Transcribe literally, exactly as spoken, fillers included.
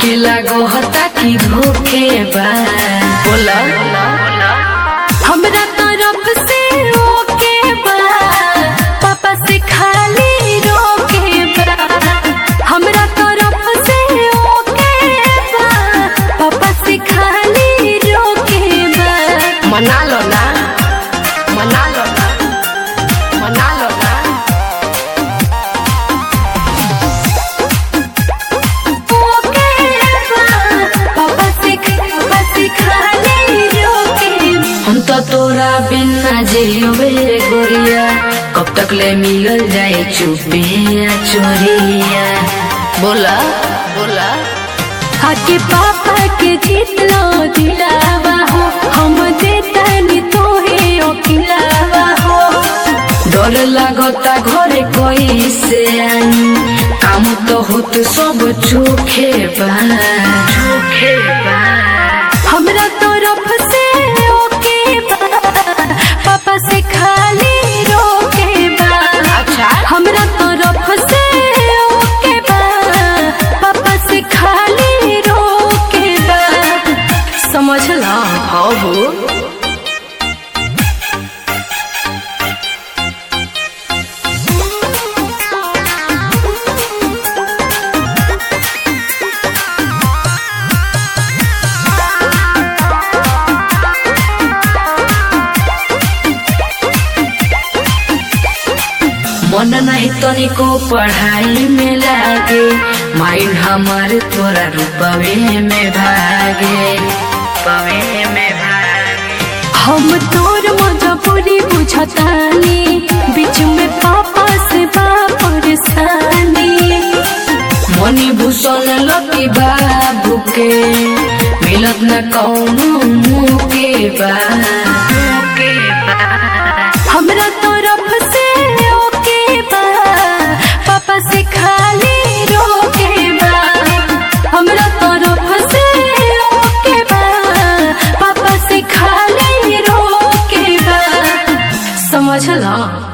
हमके लागो हता कि धोखे बा। बोला हमरा तरफ से ओके बा, पापा से खाली रोके बा। हमरा तरफ से ओके बा, पापा से खाली रोके बा। मना लो ना, मना लो ना, मना लो ना। हम तो तोरा बिना जियो बेरे गोरिया, कब तक ले मिलल जाए चुपिया चोरिया। बोला बोला आके पापा के जीत लो दिलावा हो, हम देतानी तोहे ओकिलावा हो। डर लागता घरे कोई से आई, काम तो होत सब चोखे बा चोखे बा। हमरा तरफ से ओके बा, पापा से खाली रोके बा। अच्छा हमरा तरफ से ओके बा, पापा से खाली रोके बा। समझला हो। मन नहीं तनिको पढ़ाई में लागे, माइंड हमारे तोरा रूपवे में भागे रूपवे में भागे। हम तोर मजबूरी बुझतानी, बीच में पापा से बा परेशानी। मनी भूषण लकी बाबू के मिलत न कौनो मुँह के बा। हमरा तरफ से ओके बा, पापा से खाली रोके बा। हमरा तरफ से ओके बा, पापा से खाली रोके बा। समझला।